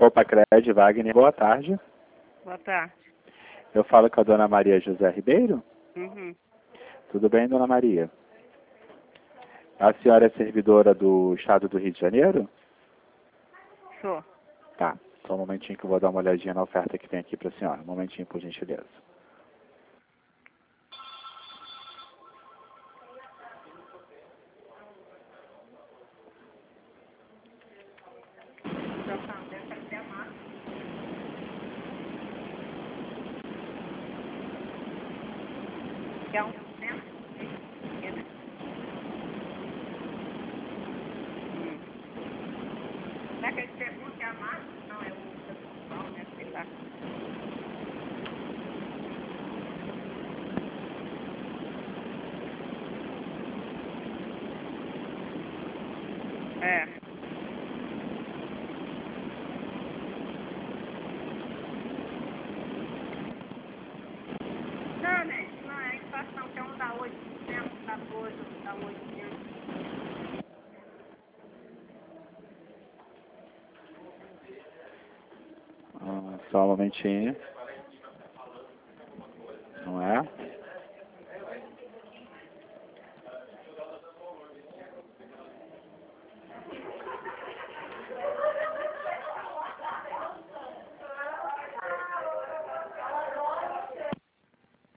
Opa, Cred, Wagner, boa tarde. Boa tarde. Eu falo com a dona Maria José Ribeiro? Uhum. Tudo bem, dona Maria? A senhora é servidora do Estado do Rio de Janeiro? Sou. Tá, só um momentinho que eu vou dar uma olhadinha na oferta que tem aqui para a senhora. Um momentinho, por gentileza. É um Será que ele pergunta que é a massa? Não, é o pessoal, né? Sei lá. É. Não, né? Não é a inflação, que é um dá 8%, dá 12, outro dá 8%. Só um momentinho. Não é?